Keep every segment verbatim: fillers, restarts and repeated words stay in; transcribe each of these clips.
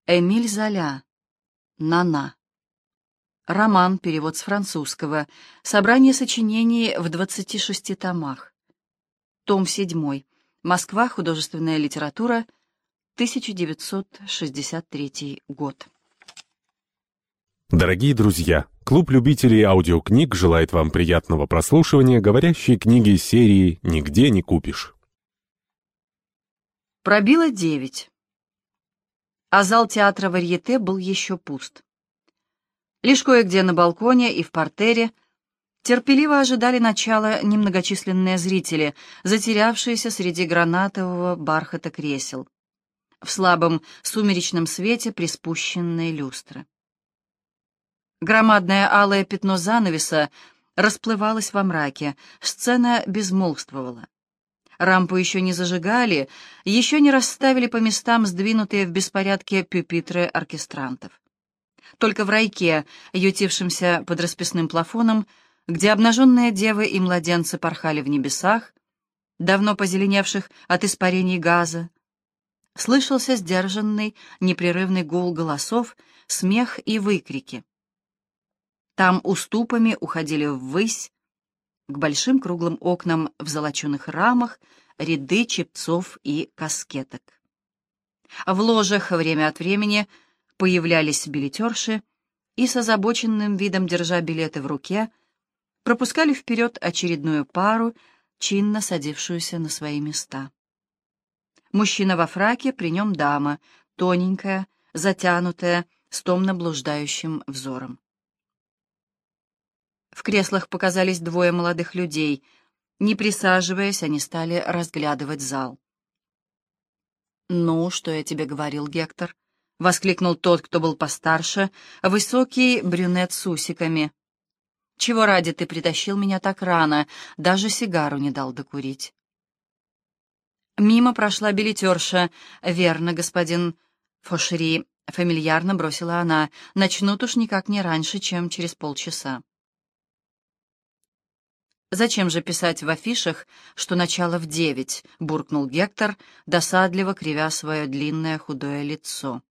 Эмиль Золя. «Нана». Роман, перевод с французского. Собрание сочинений в двадцати шести томах. Том седьмой. Москва. Художественная литература. тысяча девятьсот шестьдесят третий год. Дорогие друзья, клуб любителей аудиокниг желает вам приятного прослушивания говорящей книги серии «Нигде не купишь». Пробило девять, а зал театра Варьете был еще пуст. Лишь кое-где на балконе и в партере терпеливо ожидали начала немногочисленные зрители, затерявшиеся среди гранатового бархата кресел, в слабом сумеречном свете приспущенной люстры. Громадное алое пятно занавеса расплывалось во мраке, сцена безмолвствовала. Рампу еще не зажигали, еще не расставили по местам сдвинутые в беспорядке пюпитры оркестрантов. Только в райке, ютившемся под расписным плафоном, где обнаженные девы и младенцы порхали в небесах, давно позеленевших от испарений газа, слышался сдержанный, непрерывный гул голосов, смех и выкрики. Там уступами уходили ввысь, к большим круглым окнам в золоченых рамах, ряды чепцов и каскеток. В ложах время от времени появлялись билетерши и с озабоченным видом, держа билеты в руке, пропускали вперед очередную пару, чинно садившуюся на свои места. Мужчина во фраке, при нем дама, тоненькая, затянутая, с томно блуждающим взором. В креслах показались двое молодых людей. Не присаживаясь, они стали разглядывать зал. «Ну, что я тебе говорил, Гектор?» — воскликнул тот, кто был постарше, высокий брюнет с усиками. «Чего ради ты притащил меня так рано? Даже сигару не дал докурить». Мимо прошла билетерша. «Верно, господин Фошери», — фамильярно бросила она. «Начнут уж никак не раньше, чем через полчаса». «Зачем же писать в афишах, что начало в девять?» — буркнул Гектор, досадливо кривя свое длинное худое лицо.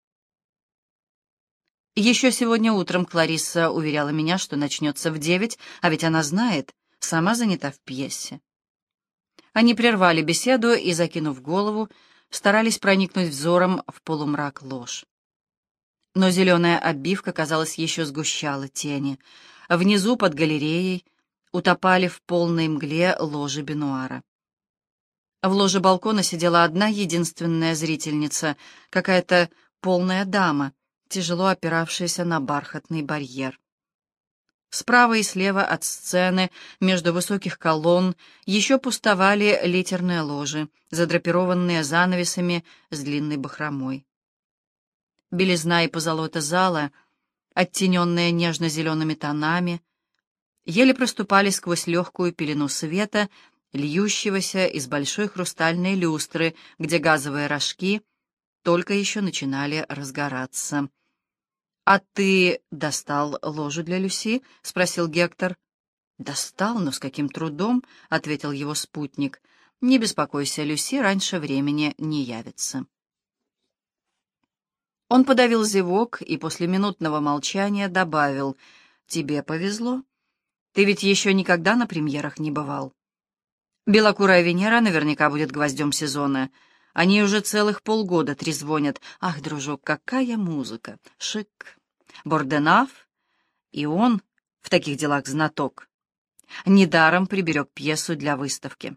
«Еще сегодня утром Кларисса уверяла меня, что начнется в девять, а ведь она знает, сама занята в пьесе». Они прервали беседу и, закинув голову, старались проникнуть взором в полумрак лож. Но зеленая обивка, казалось, еще сгущала тени. Внизу, под галереей, утопали в полной мгле ложи бенуара. В ложе балкона сидела одна единственная зрительница, какая-то полная дама, тяжело опиравшаяся на бархатный барьер. Справа и слева от сцены, между высоких колонн, еще пустовали литерные ложи, задрапированные занавесами с длинной бахромой. Белизна и позолота зала, оттененные нежно-зелеными тонами, еле проступали сквозь легкую пелену света, льющегося из большой хрустальной люстры, где газовые рожки только еще начинали разгораться. «А ты достал ложу для Люси?» — спросил Гектор. «Достал, но с каким трудом», — ответил его спутник. «Не беспокойся, Люси раньше времени не явится». Он подавил зевок и после минутного молчания добавил: «Тебе повезло. Ты ведь еще никогда на премьерах не бывал. Белокурая Венера наверняка будет гвоздем сезона. Они уже целых полгода трезвонят. Ах, дружок, какая музыка! Шик! Борденав! И он в таких делах знаток. Недаром приберег пьесу для выставки».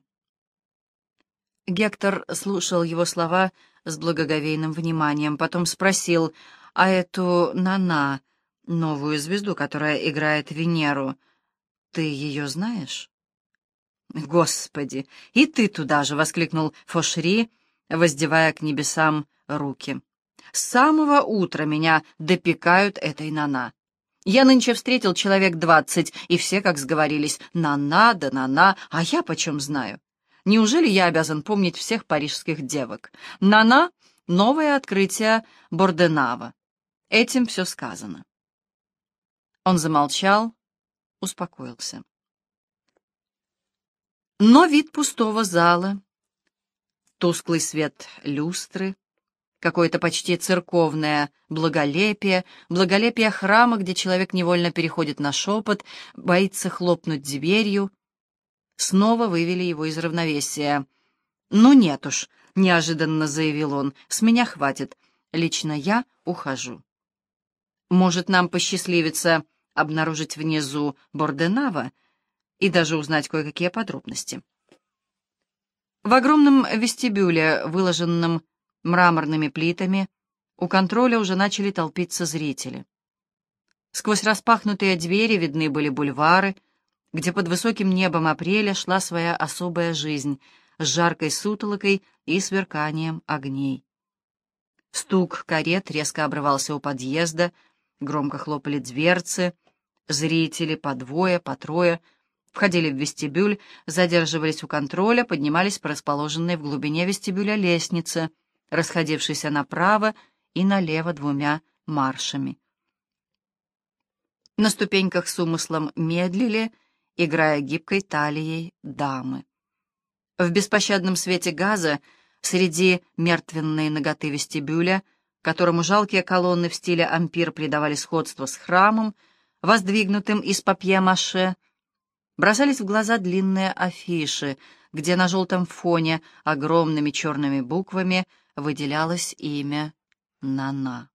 Гектор слушал его слова с благоговейным вниманием, потом спросил: «А эту Нана, новую звезду, которая играет Венеру, ты ее знаешь?» «Господи, и ты туда же!» — воскликнул Фошери, воздевая к небесам руки. «С самого утра меня допекают этой Нана. Я нынче встретил человек двадцать, и все, как сговорились, Нана да Нана, а я почем знаю? Неужели я обязан помнить всех парижских девок? Нана — новое открытие Борденава. Этим все сказано». Он замолчал, успокоился. Но вид пустого зала, тусклый свет люстры, какое-то почти церковное благолепие, благолепие храма, где человек невольно переходит на шепот, боится хлопнуть дверью, снова вывели его из равновесия. «Ну нет уж», — неожиданно заявил он, — «с меня хватит. Лично я ухожу. Может, нам посчастливится обнаружить внизу Борденава и даже узнать кое-какие подробности». В огромном вестибюле, выложенном мраморными плитами, у контроля уже начали толпиться зрители. Сквозь распахнутые двери видны были бульвары, где под высоким небом апреля шла своя особая жизнь с жаркой сутолокой и сверканием огней. Стук карет резко обрывался у подъезда, громко хлопали дверцы, зрители по двое, по трое входили в вестибюль, задерживались у контроля, поднимались по расположенной в глубине вестибюля лестнице, расходившейся направо и налево двумя маршами. На ступеньках с умыслом медлили, играя гибкой талией дамы. В беспощадном свете газа, среди мертвенной наготы вестибюля, которому жалкие колонны в стиле ампир придавали сходство с храмом, воздвигнутым из папье-маше, бросались в глаза длинные афиши, где на желтом фоне огромными черными буквами выделялось имя Нана.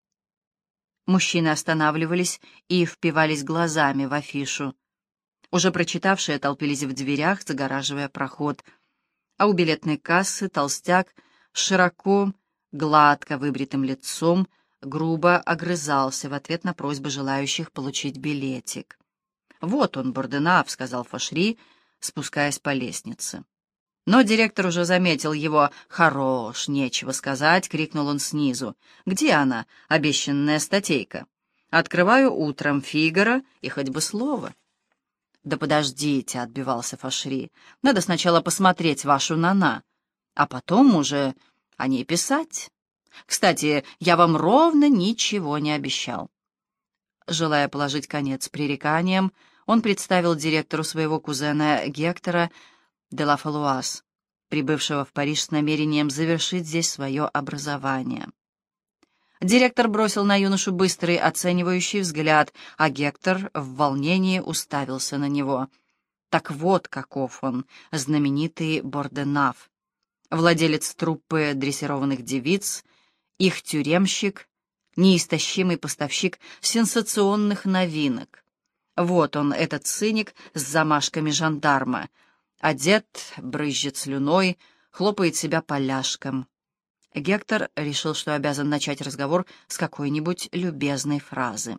Мужчины останавливались и впивались глазами в афишу. Уже прочитавшие толпились в дверях, загораживая проход, а у билетной кассы толстяк с широко, гладко выбритым лицом грубо огрызался в ответ на просьбы желающих получить билетик. «Вот он, Борденав», — сказал Фошри, спускаясь по лестнице. Но директор уже заметил его. «Хорош, нечего сказать», — крикнул он снизу. «Где она, обещанная статейка? Открываю утром Фигаро, и хоть бы слово». «Да подождите», — отбивался Фошри. «Надо сначала посмотреть вашу Нана, а потом уже о ней писать. Кстати, я вам ровно ничего не обещал». Желая положить конец пререканиям, он представил директору своего кузена Гектора де ла Фалуаз, прибывшего в Париж с намерением завершить здесь свое образование. Директор бросил на юношу быстрый оценивающий взгляд, а Гектор в волнении уставился на него. Так вот каков он, знаменитый Борденав, владелец труппы дрессированных девиц, их тюремщик, неистощимый поставщик сенсационных новинок. Вот он, этот циник с замашками жандарма, одет, брызжет слюной, хлопает себя поляшком. Гектор решил, что обязан начать разговор с какой-нибудь любезной фразы.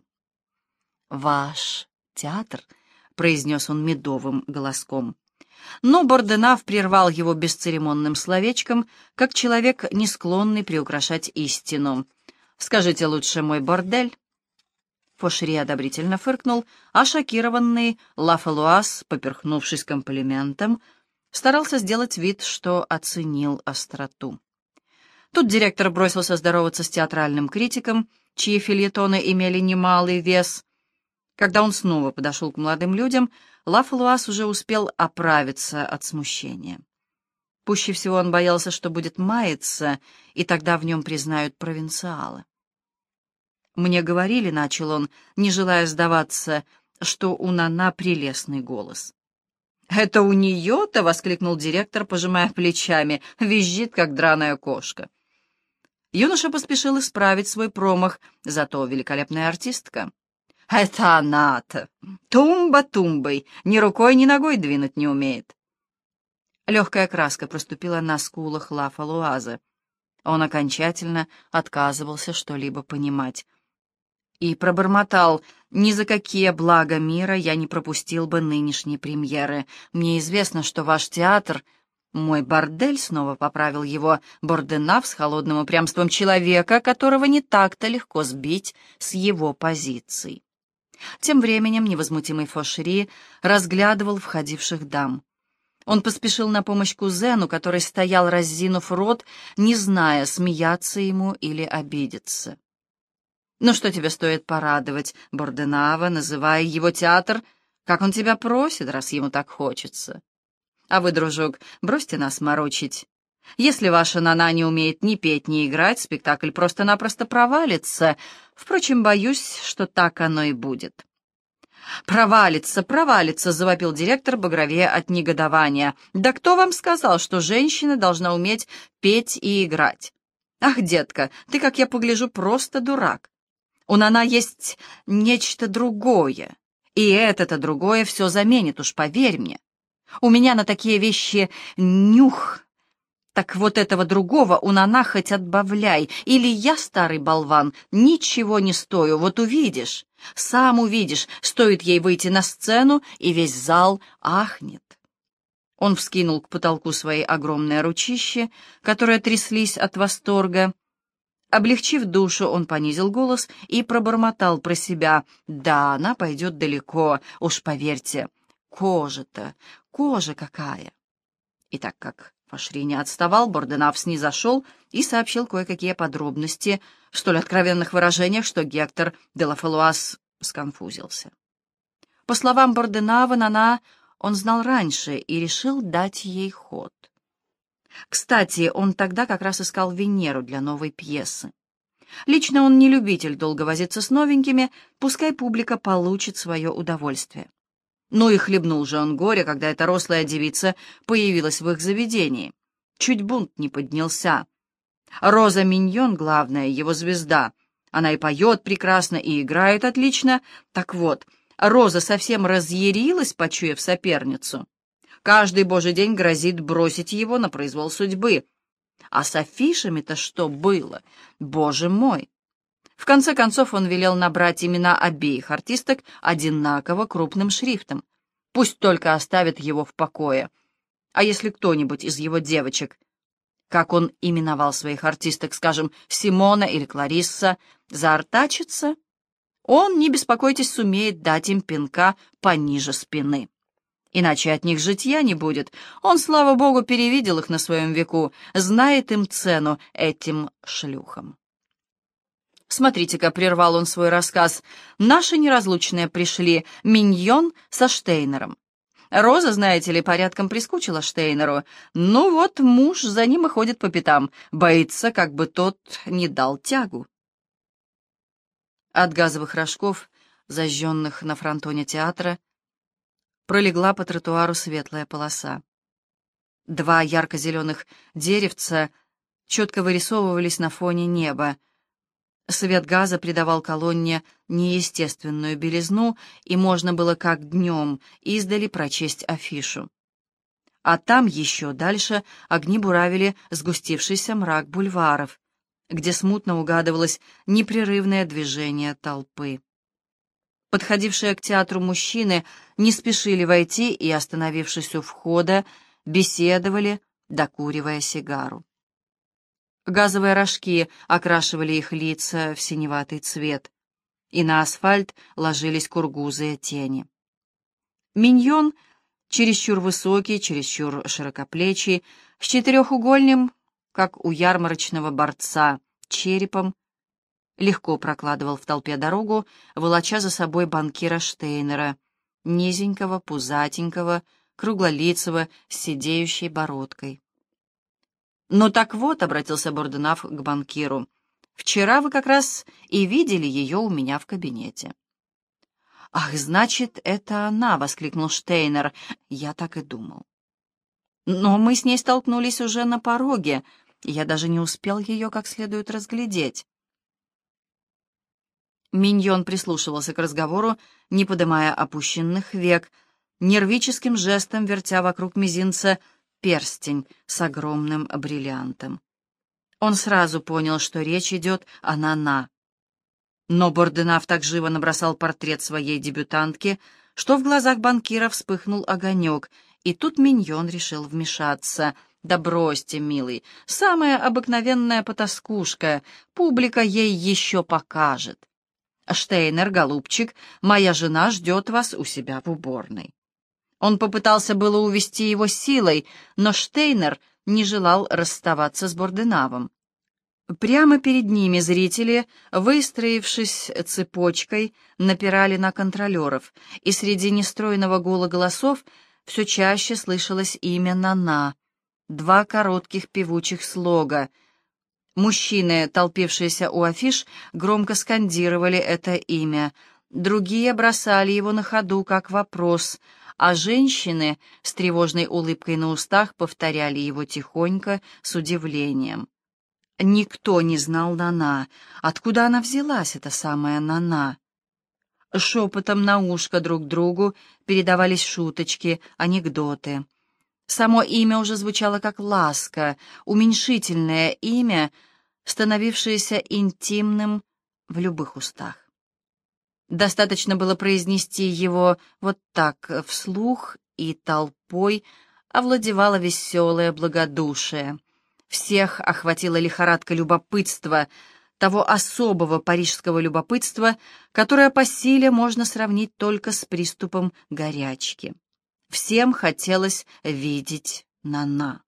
«Ваш театр», — произнес он медовым голоском. Но Борденав прервал его бесцеремонным словечком, как человек, не склонный приукрашать истину. «Скажите лучше, мой бордель». Фошри одобрительно фыркнул, а шокированный Ла Фалуаз, поперхнувшись комплиментом, старался сделать вид, что оценил остроту. Тут директор бросился здороваться с театральным критиком, чьи фельетоны имели немалый вес. Когда он снова подошел к молодым людям, Ла Фалуаз уже успел оправиться от смущения. Пуще всего он боялся, что будет маяться, и тогда в нем признают провинциала. «Мне говорили», — начал он, не желая сдаваться, что у Нана прелестный голос. «Это у нее-то?» — воскликнул директор, пожимая плечами, визжит, как драная кошка. Юноша поспешил исправить свой промах, зато великолепная артистка. «Это она-то! Тумба тумбой, ни рукой, ни ногой двинуть не умеет». Легкая краска проступила на скулах Ла Фалуаза. Он окончательно отказывался что-либо понимать. И пробормотал: «Ни за какие блага мира я не пропустил бы нынешней премьеры. Мне известно, что ваш театр...» «Мой бордель», — снова поправил его Борденав с холодным упрямством человека, которого не так-то легко сбить с его позиций. Тем временем невозмутимый Фошри разглядывал входивших дам. Он поспешил на помощь кузену, который стоял, раззинув рот, не зная, смеяться ему или обидеться. «Ну что тебе стоит порадовать Борденава, называя его театр, как он тебя просит, раз ему так хочется? А вы, дружок, бросьте нас морочить. Если ваша Нана не умеет ни петь, ни играть, спектакль просто-напросто провалится. Впрочем, боюсь, что так оно и будет. «Провалится, провалится!» — завопил директор, багровее от негодования. «Да кто вам сказал, что женщина должна уметь петь и играть? Ах, детка, ты, как я погляжу, просто дурак. У Нана есть нечто другое, и это-то другое все заменит, уж поверь мне. У меня на такие вещи нюх. Так вот этого другого у Нана хоть отбавляй, или я, старый болван, ничего не стою, вот увидишь, сам увидишь, стоит ей выйти на сцену, и весь зал ахнет». Он вскинул к потолку свои огромные ручища, которые тряслись от восторга. Облегчив душу, он понизил голос и пробормотал про себя: «Да, она пойдет далеко, уж поверьте, кожа-то, кожа какая!» И так как Фашри не отставал, Борденав снизошел и сообщил кое-какие подробности в столь откровенных выражениях, что Гектор де ла Фалуаз сконфузился. По словам Борденава, Нана он знал раньше и решил дать ей ход. Кстати, он тогда как раз искал Венеру для новой пьесы. Лично он не любитель долго возиться с новенькими, пускай публика получит свое удовольствие. Ну и хлебнул же он горе, когда эта рослая девица появилась в их заведении. Чуть бунт не поднялся. Роза Миньон, главная, его звезда. Она и поет прекрасно, и играет отлично. Так вот, Роза совсем разъярилась, почуяв соперницу. Каждый божий день грозит бросить его на произвол судьбы. А с афишами-то что было? Боже мой! В конце концов он велел набрать имена обеих артисток одинаково крупным шрифтом. Пусть только оставят его в покое. А если кто-нибудь из его девочек, как он именовал своих артисток, скажем, Симона или Кларисса, заортачится, он, не беспокойтесь, сумеет дать им пинка пониже спины. Иначе от них житья не будет. Он, слава богу, перевидел их на своем веку, знает им цену, этим шлюхам. «Смотрите-ка», — прервал он свой рассказ, — «наши неразлучные пришли, Миньон со Штейнером. Роза, знаете ли, порядком прискучила Штейнеру. Ну вот, муж за ним и ходит по пятам, боится, как бы тот не дал тягу». От газовых рожков, зажженных на фронтоне театра, пролегла по тротуару светлая полоса. Два ярко-зеленых деревца четко вырисовывались на фоне неба. Свет газа придавал колонне неестественную белизну, и можно было как днем издали прочесть афишу. А там еще дальше огни буравили сгустившийся мрак бульваров, где смутно угадывалось непрерывное движение толпы. Подходившие к театру мужчины не спешили войти и, остановившись у входа, беседовали, докуривая сигару. Газовые рожки окрашивали их лица в синеватый цвет, и на асфальт ложились кургузые тени. Миньон, чересчур высокий, чересчур широкоплечий, с четырехугольным, как у ярмарочного борца, черепом, легко прокладывал в толпе дорогу, волоча за собой банкира Штейнера, низенького, пузатенького, круглолицего, с сидеющей бородкой. «Ну так вот», — обратился Борденав к банкиру, — «вчера вы как раз и видели ее у меня в кабинете». «Ах, значит, это она!» — воскликнул Штейнер. «Я так и думал. Но мы с ней столкнулись уже на пороге, и я даже не успел ее как следует разглядеть». Миньон прислушивался к разговору, не подымая опущенных век, нервическим жестом вертя вокруг мизинца перстень с огромным бриллиантом. Он сразу понял, что речь идет о Нана. Но Борденав так живо набросал портрет своей дебютантки, что в глазах банкира вспыхнул огонек, и тут Миньон решил вмешаться. «Да бросьте, милый, самая обыкновенная потаскушка, публика ей еще покажет. Штейнер, голубчик, моя жена ждет вас у себя в уборной». Он попытался было увести его силой, но Штейнер не желал расставаться с Борденавом. Прямо перед ними зрители, выстроившись цепочкой, напирали на контролеров, и среди нестройного гула голосов все чаще слышалось имя Нана. два коротких певучих слога. Мужчины, толпившиеся у афиш, громко скандировали это имя, другие бросали его на ходу как вопрос, а женщины с тревожной улыбкой на устах повторяли его тихонько, с удивлением. Никто не знал Нана. Откуда она взялась, эта самая Нана? Шепотом на ушко друг другу передавались шуточки, анекдоты. Само имя уже звучало как ласка, уменьшительное имя, становившееся интимным в любых устах. Достаточно было произнести его вот так вслух, и толпой овладевало веселое благодушие. Всех охватила лихорадка любопытства, того особого парижского любопытства, которое по силе можно сравнить только с приступом горячки. Всем хотелось видеть Нана.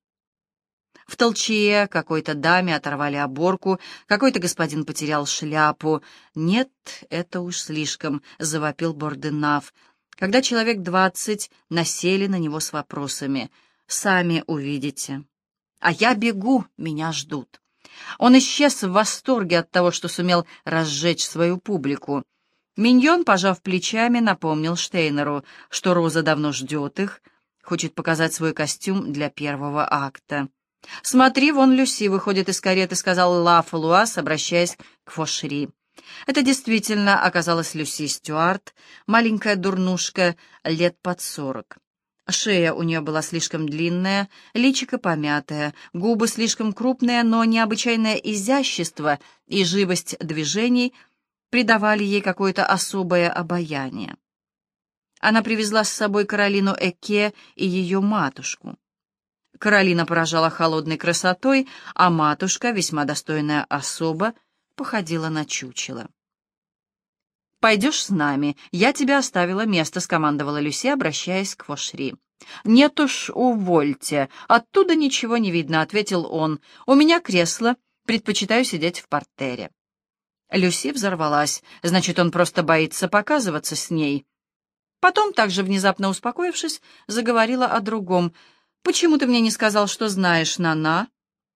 В толчее какой-то даме оторвали оборку, какой-то господин потерял шляпу. «Нет, это уж слишком», — завопил Борденав, когда человек двадцать насели на него с вопросами. «Сами увидите». «А я бегу, меня ждут». Он исчез в восторге от того, что сумел разжечь свою публику. Миньон, пожав плечами, напомнил Штейнеру, что Роза давно ждет их, хочет показать свой костюм для первого акта. «Смотри, вон Люси выходит из кареты», — сказал Ла Фалуаз, обращаясь к Фошри. Это действительно оказалась Люси Стюарт, маленькая дурнушка, лет под сорок. Шея у нее была слишком длинная, личико помятое, губы слишком крупные, но необычайное изящество и живость движений придавали ей какое-то особое обаяние. Она привезла с собой Каролину Эке и ее матушку. Каролина поражала холодной красотой, а матушка, весьма достойная особа, походила на чучело. «Пойдешь с нами, я тебе оставила место», — скомандовала Люси, обращаясь к Фошри. «Нет уж, увольте, оттуда ничего не видно», — ответил он. «У меня кресло, предпочитаю сидеть в партере». Люси взорвалась, значит, он просто боится показываться с ней. Потом, также внезапно успокоившись, заговорила о другом. «Почему ты мне не сказал, что знаешь Нана?»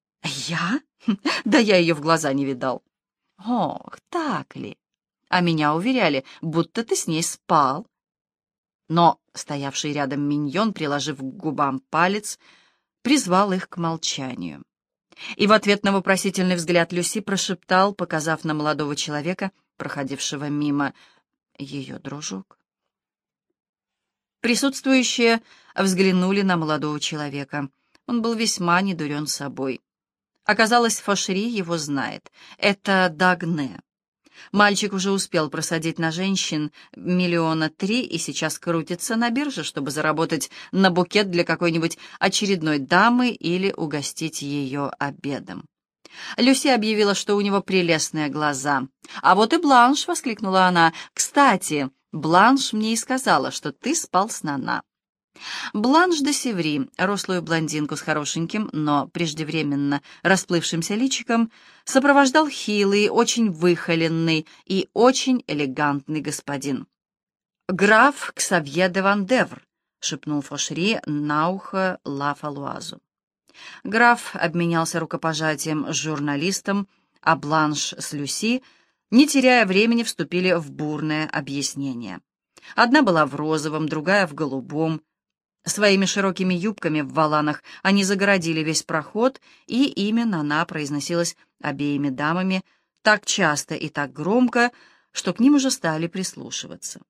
«Я? Да я ее в глаза не видал». «Ох, так ли? А меня уверяли, будто ты с ней спал». Но стоявший рядом миньон, приложив к губам палец, призвал их к молчанию. И в ответ на вопросительный взгляд Люси прошептал, показав на молодого человека, проходившего мимо, ее дружок. Присутствующие взглянули на молодого человека. Он был весьма недурен собой. Оказалось, Фошри его знает. Это Дагне. Мальчик уже успел просадить на женщин миллиона три и сейчас крутится на бирже, чтобы заработать на букет для какой-нибудь очередной дамы или угостить ее обедом. Люси объявила, что у него прелестные глаза. «А вот и Бланш!» — воскликнула она. «Кстати, Бланш мне и сказала, что ты спал с Нана». Бланш де Севри, рослую блондинку с хорошеньким, но преждевременно расплывшимся личиком, сопровождал хилый, очень выхоленный и очень элегантный господин. «Граф Ксавье де Вандевр», — шепнул Фошри на ухо Ла Фалуазу. Граф обменялся рукопожатием с журналистом, а Бланш с Люси, не теряя времени, вступили в бурное объяснение. Одна была в розовом, другая в голубом. Своими широкими юбками в воланах они загородили весь проход, и имя Нана произносилось обеими дамами так часто и так громко, что к ним уже стали прислушиваться.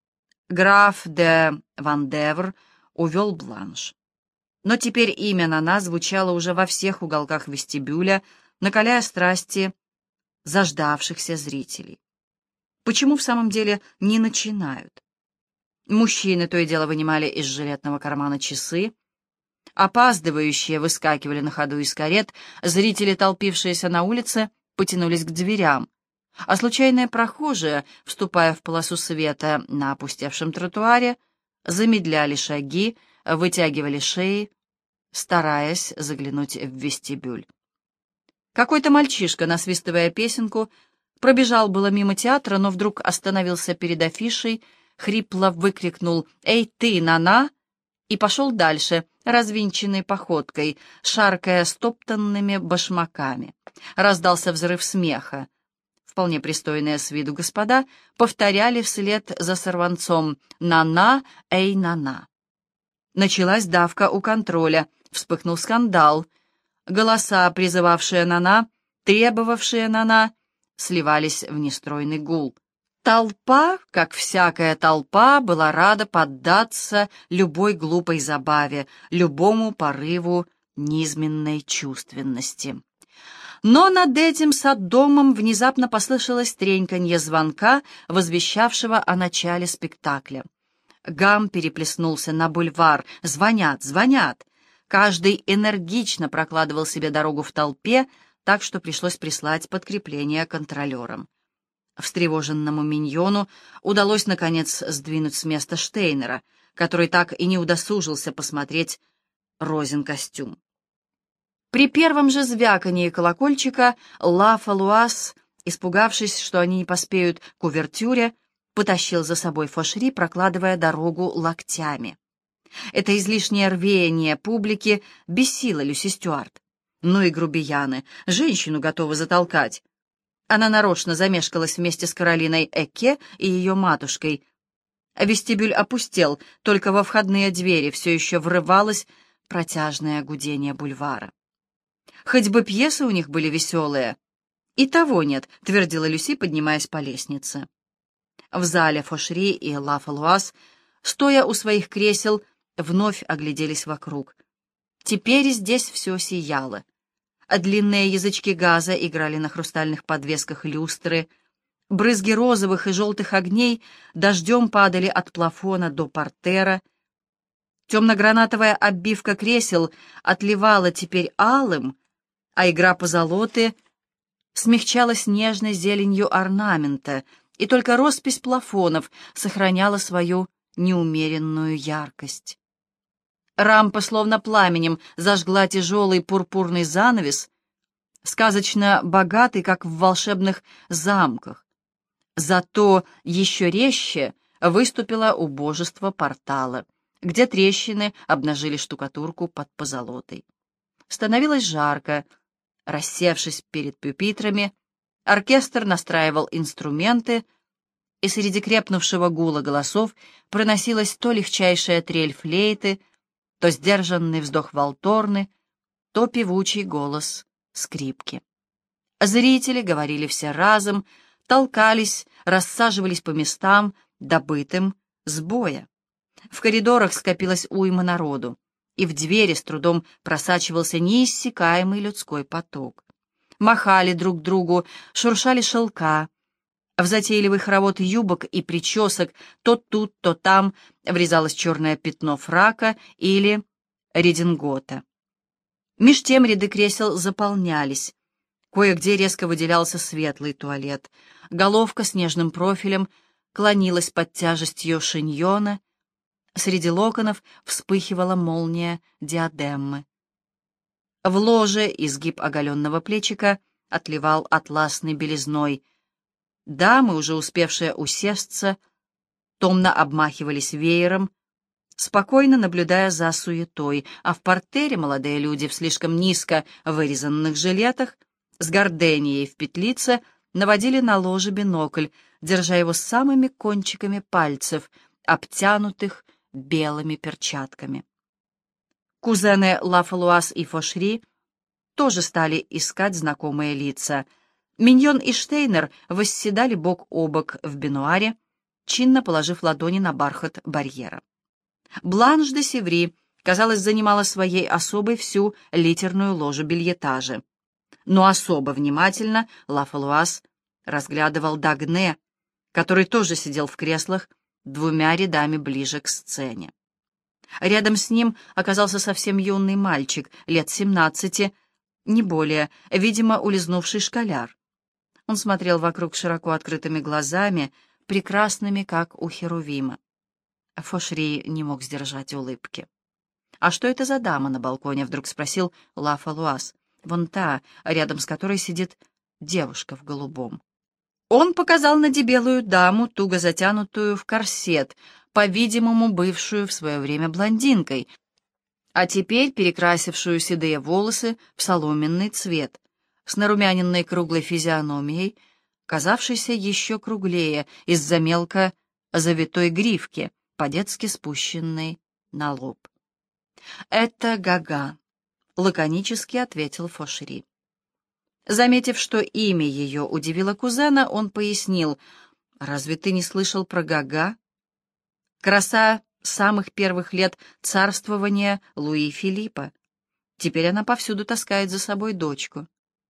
Граф де Вандевр увел Бланш. Но теперь имя Нана звучало уже во всех уголках вестибюля, накаляя страсти заждавшихся зрителей. Почему в самом деле не начинают? Мужчины то и дело вынимали из жилетного кармана часы, опаздывающие выскакивали на ходу из карет, зрители, толпившиеся на улице, потянулись к дверям, а случайные прохожие, вступая в полосу света на опустевшем тротуаре, замедляли шаги, вытягивали шеи, стараясь заглянуть в вестибюль. Какой-то мальчишка, насвистывая песенку, пробежал было мимо театра, но вдруг остановился перед афишей, хрипло выкрикнул «Эй, ты, Нана!» и пошел дальше, развинченной походкой, шаркая стоптанными башмаками. Раздался взрыв смеха. Вполне пристойные с виду господа повторяли вслед за сорванцом «на-на, эй, на-на». Началась давка у контроля, вспыхнул скандал. Голоса, призывавшие «на-на», требовавшие «на-на», сливались в нестройный гул. Толпа, как всякая толпа, была рада поддаться любой глупой забаве, любому порыву низменной чувственности. Но над этим Содомом внезапно послышалось треньканье звонка, возвещавшего о начале спектакля. Гам переплеснулся на бульвар. «Звонят, звонят!» Каждый энергично прокладывал себе дорогу в толпе, так что пришлось прислать подкрепление контролерам. Встревоженному миньону удалось, наконец, сдвинуть с места Штейнера, который так и не удосужился посмотреть Розин костюм. При первом же звяканье колокольчика Ла Фалуаз, испугавшись, что они не поспеют к увертюре, потащил за собой Фошри, прокладывая дорогу локтями. Это излишнее рвение публики бесило Люси Стюарт. Ну и грубияны, женщину готовы затолкать. Она нарочно замешкалась вместе с Каролиной Экке и ее матушкой. Вестибюль опустел, только во входные двери все еще врывалось протяжное гудение бульвара. Хоть бы пьесы у них были веселые. И того нет, твердила Люси, поднимаясь по лестнице. В зале Фошри и Ла Фалуаз, стоя у своих кресел, вновь огляделись вокруг. Теперь здесь все сияло. А длинные язычки газа играли на хрустальных подвесках люстры, брызги розовых и желтых огней дождем падали от плафона до портера. Темно-гранатовая оббивка кресел отливала теперь алым, а игра позолоты смягчалась нежной зеленью орнамента, и только роспись плафонов сохраняла свою неумеренную яркость. Рампа словно пламенем зажгла тяжелый пурпурный занавес, сказочно богатый, как в волшебных замках. Зато еще резче выступило убожество портала, где трещины обнажили штукатурку под позолотой. Становилось жарко. Рассевшись перед пюпитрами, оркестр настраивал инструменты, и среди крепнувшего гула голосов проносилась то легчайшая трель флейты, то сдержанный вздох валторны, то певучий голос скрипки. Зрители говорили все разом, толкались, рассаживались по местам, добытым с боя. В коридорах скопилась уйма народу, и в двери с трудом просачивался неиссякаемый людской поток. Махали друг другу, шуршали шелка. В затейливый хоровод юбок и причесок то тут, то там врезалось черное пятно фрака или редингота. Меж тем ряды кресел заполнялись. Кое-где резко выделялся светлый туалет. Головка с нежным профилем клонилась под тяжестью шиньона. Среди локонов вспыхивала молния диадемы. В ложе изгиб оголенного плечика отливал атласной белизной. Дамы, уже успевшие усесться, томно обмахивались веером, спокойно наблюдая за суетой, а в партере молодые люди в слишком низко вырезанных жилетах с горденией в петлице наводили на ложе бинокль, держа его самыми кончиками пальцев, обтянутых белыми перчатками. Кузены Ла Фалуаз и Фошри тоже стали искать знакомые лица. Миньон и Штейнер восседали бок о бок в бенуаре, чинно положив ладони на бархат барьера. Бланш де Севри, казалось, занимала своей особой всю литерную ложу бельетажа. Но особо внимательно Ла Фалуаз разглядывал Дагне, который тоже сидел в креслах двумя рядами ближе к сцене. Рядом с ним оказался совсем юный мальчик, лет семнадцати, не более, видимо, улизнувший школяр. Он смотрел вокруг широко открытыми глазами, прекрасными, как у Херувима. Фошри не мог сдержать улыбки. «А что это за дама на балконе?» — вдруг спросил Ла Фалуаз. «Вон та, рядом с которой сидит девушка в голубом». Он показал на дебелую даму, туго затянутую в корсет, по-видимому, бывшую в свое время блондинкой, а теперь перекрасившую седые волосы в соломенный цвет, с нарумяненной круглой физиономией, казавшейся еще круглее из-за мелко завитой гривки, по-детски спущенной на лоб. «Это Гага», — лаконически ответил Фошери. Заметив, что имя ее удивило кузена, он пояснил: «Разве ты не слышал про Гага? Краса самых первых лет царствования Луи Филиппа. Теперь она повсюду таскает за собой дочку».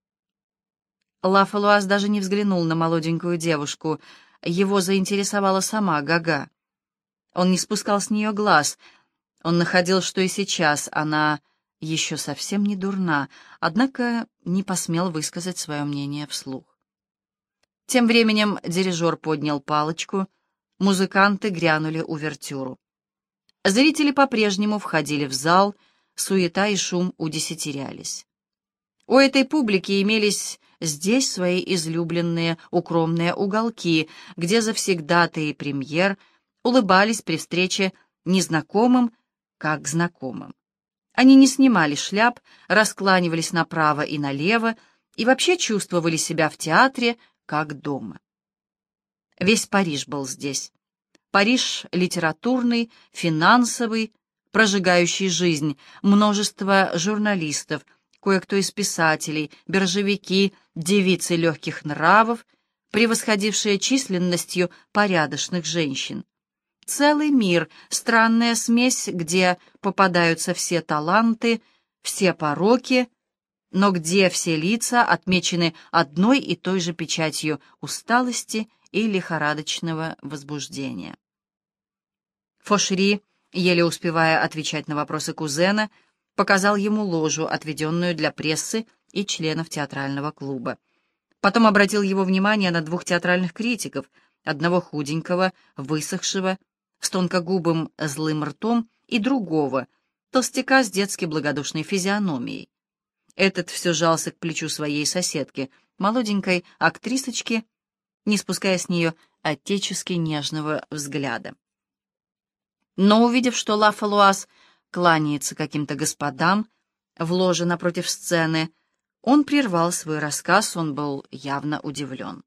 Лафалуаз даже не взглянул на молоденькую девушку. Его заинтересовала сама Гага. Он не спускал с нее глаз. Он находил, что и сейчас она еще совсем не дурна, однако не посмел высказать свое мнение вслух. Тем временем дирижер поднял палочку, музыканты грянули увертюру. Зрители по-прежнему входили в зал, суета и шум удесятерялись. У этой публики имелись здесь свои излюбленные укромные уголки, где завсегдатаи премьер улыбались при встрече незнакомым, как знакомым. Они не снимали шляп, раскланивались направо и налево и вообще чувствовали себя в театре, как дома. Весь Париж был здесь. Париж литературный, финансовый, прожигающий жизнь, множество журналистов, кое-кто из писателей, биржевики, девицы легких нравов, превосходившие численностью порядочных женщин. Целый мир, странная смесь, где попадаются все таланты, все пороки, но где все лица отмечены одной и той же печатью усталости и лихорадочного возбуждения. Фошери, еле успевая отвечать на вопросы кузена, показал ему ложу, отведенную для прессы и членов театрального клуба. Потом обратил его внимание на двух театральных критиков, одного худенького, высохшего, с тонкогубым злым ртом, и другого, толстяка с детски благодушной физиономией. Этот все жался к плечу своей соседки, молоденькой актрисочки, не спуская с нее отечески нежного взгляда. Но, увидев, что Лафалуаз кланяется каким-то господам в ложе напротив сцены, он прервал свой рассказ, он был явно удивлен.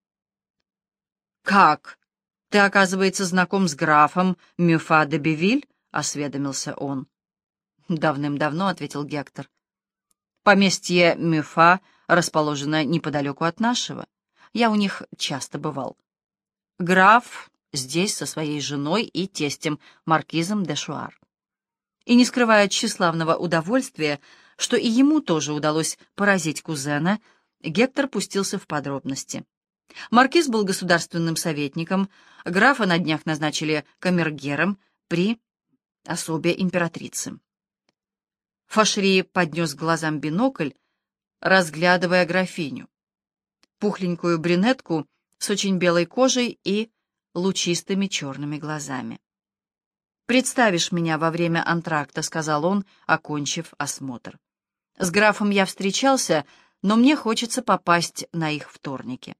«Как? Ты, оказывается, знаком с графом Мюфа де Бевиль?» — осведомился он. «Давным-давно», — ответил Гектор. «Поместье Мюфа расположено неподалеку от нашего. Я у них часто бывал. Граф здесь со своей женой и тестем, маркизом де Шуар». И, не скрывая тщеславного удовольствия, что и ему тоже удалось поразить кузена, Гектор пустился в подробности. Маркиз был государственным советником, графа на днях назначили камергером при особе императрицы. Фошери поднес к глазам бинокль, разглядывая графиню, пухленькую брюнетку с очень белой кожей и лучистыми черными глазами. «Представишь меня во время антракта», — сказал он, окончив осмотр. «С графом я встречался, но мне хочется попасть на их вторники».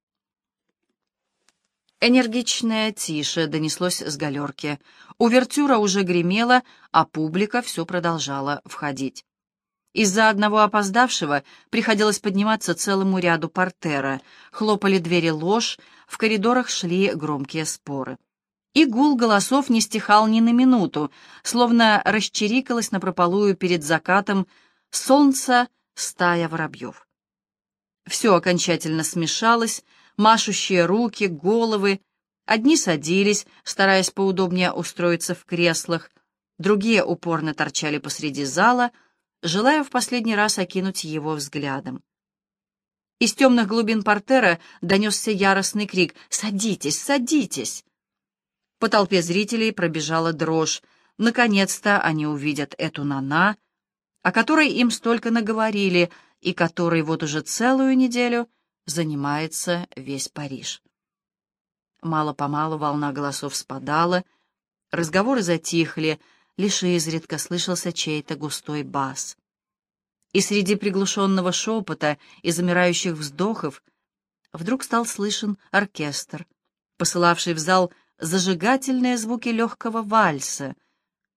Энергичное «тише» донеслось с галерки. Увертюра уже гремела, а публика все продолжала входить. Из-за одного опоздавшего приходилось подниматься целому ряду портера, хлопали двери лож, в коридорах шли громкие споры. И гул голосов не стихал ни на минуту, словно расчирикалась напропалую перед закатом солнца стая воробьев. Все окончательно смешалось, машущие руки, головы. Одни садились, стараясь поудобнее устроиться в креслах, другие упорно торчали посреди зала, желая в последний раз окинуть его взглядом. Из темных глубин портера донесся яростный крик: «Садитесь, садитесь!» По толпе зрителей пробежала дрожь. Наконец-то они увидят эту Нана, о которой им столько наговорили и которой вот уже целую неделю занимается весь Париж. Мало-помалу волна голосов спадала, разговоры затихли, лишь изредка слышался чей-то густой бас. И среди приглушенного шепота и замирающих вздохов вдруг стал слышен оркестр, посылавший в зал зажигательные звуки легкого вальса,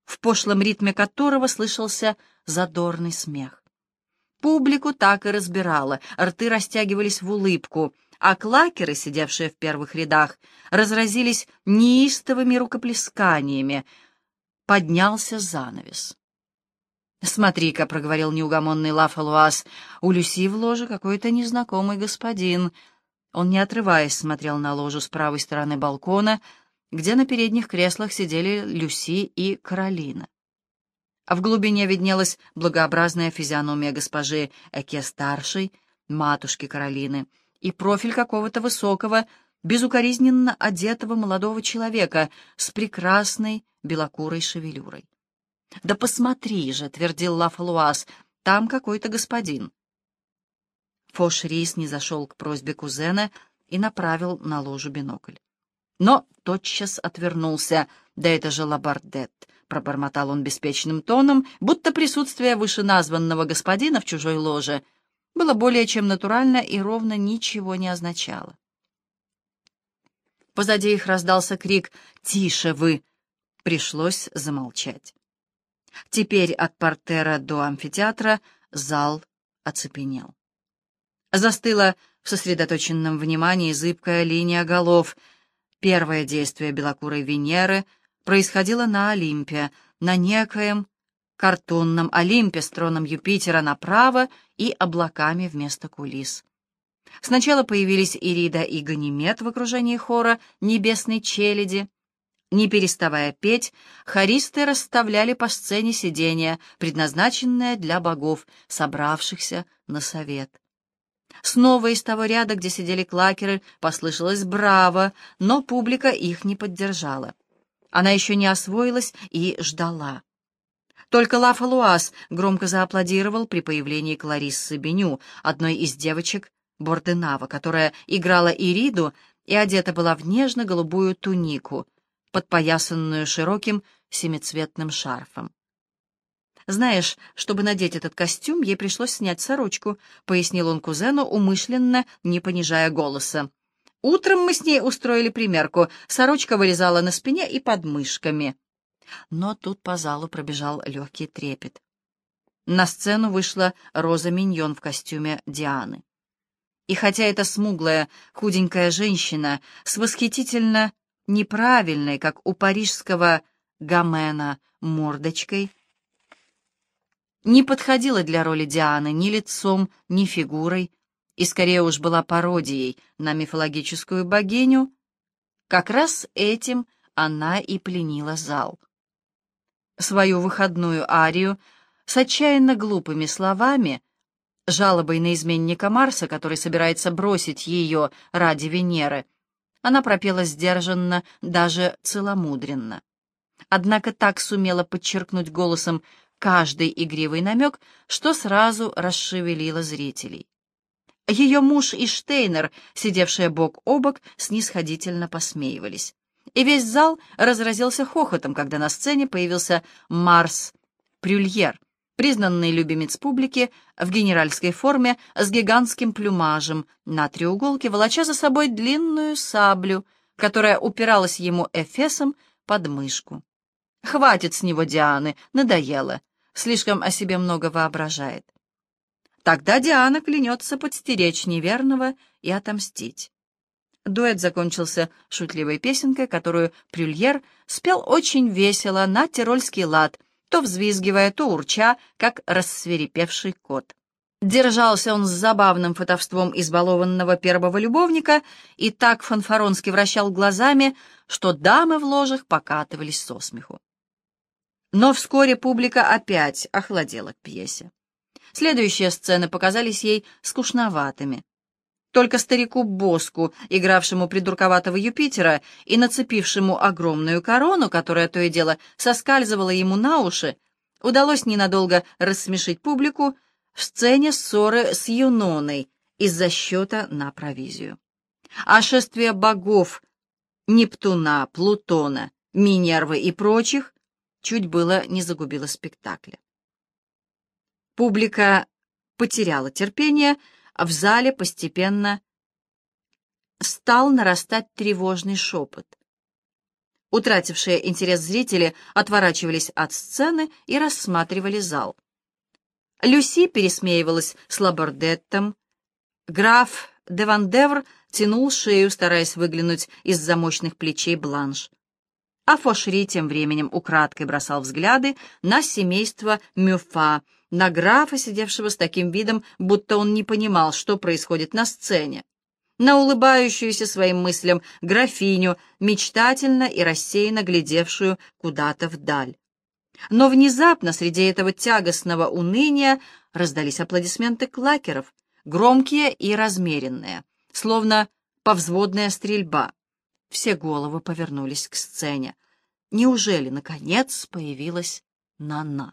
в пошлом ритме которого слышался задорный смех. Публику так и разбирало, рты растягивались в улыбку, а клакеры, сидевшие в первых рядах, разразились неистовыми рукоплесканиями. Поднялся занавес. «Смотри-ка», — проговорил неугомонный Лафалуаз, — «у Люси в ложе какой-то незнакомый господин». Он, не отрываясь, смотрел на ложу с правой стороны балкона, где на передних креслах сидели Люси и Каролина. А в глубине виднелась благообразная физиономия госпожи Эке-старшей, матушки Каролины, и профиль какого-то высокого, безукоризненно одетого молодого человека с прекрасной белокурой шевелюрой. «Да посмотри же», — твердил Лафалуаз, — «там какой-то господин». Фош-Рис снизошел к просьбе кузена и направил на ложу бинокль. Но тотчас отвернулся. «Да это же Лабардет», — пробормотал он беспечным тоном, будто присутствие вышеназванного господина в чужой ложе было более чем натурально и ровно ничего не означало. Позади их раздался крик «Тише вы!». Пришлось замолчать. Теперь от портера до амфитеатра зал оцепенел. Застыла в сосредоточенном внимании зыбкая линия голов. Первое действие белокурой Венеры происходило на Олимпе, на некоем картонном Олимпе с троном Юпитера направо и облаками вместо кулис. Сначала появились Ирида и Ганимед в окружении хора небесной челяди. Не переставая петь, хористы расставляли по сцене сиденья, предназначенные для богов, собравшихся на совет. Снова из того ряда, где сидели клакеры, послышалось «Браво!», но публика их не поддержала. Она еще не освоилась и ждала. Только Лафалуаз громко зааплодировал при появлении Клариссы Беню, одной из девочек Борденава, которая играла Ириду и одета была в нежно-голубую тунику, подпоясанную широким семицветным шарфом. «Знаешь, чтобы надеть этот костюм, ей пришлось снять сорочку», — пояснил он кузену, умышленно не понижая голоса. «Утром мы с ней устроили примерку, сорочка вылезала на спине и под мышками». Но тут по залу пробежал легкий трепет. На сцену вышла Роза Миньон в костюме Дианы. И хотя эта смуглая, худенькая женщина с восхитительно неправильной, как у парижского Гомена, мордочкой, не подходила для роли Дианы ни лицом, ни фигурой, и скорее уж была пародией на мифологическую богиню, как раз этим она и пленила зал. Свою выходную арию с отчаянно глупыми словами, жалобой на изменника Марса, который собирается бросить ее ради Венеры, она пропела сдержанно, даже целомудренно. Однако так сумела подчеркнуть голосом каждый игривый намек, что сразу расшевелила зрителей. Ее муж и Штейнер, сидевшие бок о бок, снисходительно посмеивались. И весь зал разразился хохотом, когда на сцене появился Марс Прюльер, признанный любимец публики в генеральской форме с гигантским плюмажем на треуголке, волоча за собой длинную саблю, которая упиралась ему эфесом под мышку. «Хватит с него Дианы, надоело, слишком о себе много воображает». Тогда Диана клянется подстеречь неверного и отомстить. Дуэт закончился шутливой песенкой, которую Прюльер спел очень весело на тирольский лад, то взвизгивая, то урча, как рассвирепевший кот. Держался он с забавным фотовством избалованного первого любовника и так фанфаронски вращал глазами, что дамы в ложах покатывались со смеху. Но вскоре публика опять охладела к пьесе. Следующие сцены показались ей скучноватыми. Только старику Боску, игравшему придурковатого Юпитера и нацепившему огромную корону, которая то и дело соскальзывала ему на уши, удалось ненадолго рассмешить публику в сцене ссоры с Юноной из-за счета на провизию. А шествие богов Нептуна, Плутона, Минервы и прочих чуть было не загубило спектакля. Публика потеряла терпение, а в зале постепенно стал нарастать тревожный шепот. Утратившие интерес зрители отворачивались от сцены и рассматривали зал. Люси пересмеивалась с Лабордеттом. Граф де Вандевр тянул шею, стараясь выглянуть из-за мощных плечей Бланш. А Фошри тем временем украдкой бросал взгляды на семейство Мюфа, на графа, сидевшего с таким видом, будто он не понимал, что происходит на сцене, на улыбающуюся своим мыслям графиню, мечтательно и рассеянно глядевшую куда-то вдаль. Но внезапно среди этого тягостного уныния раздались аплодисменты клакеров, громкие и размеренные, словно повзводная стрельба. Все головы повернулись к сцене. Неужели, наконец, появилась Нана?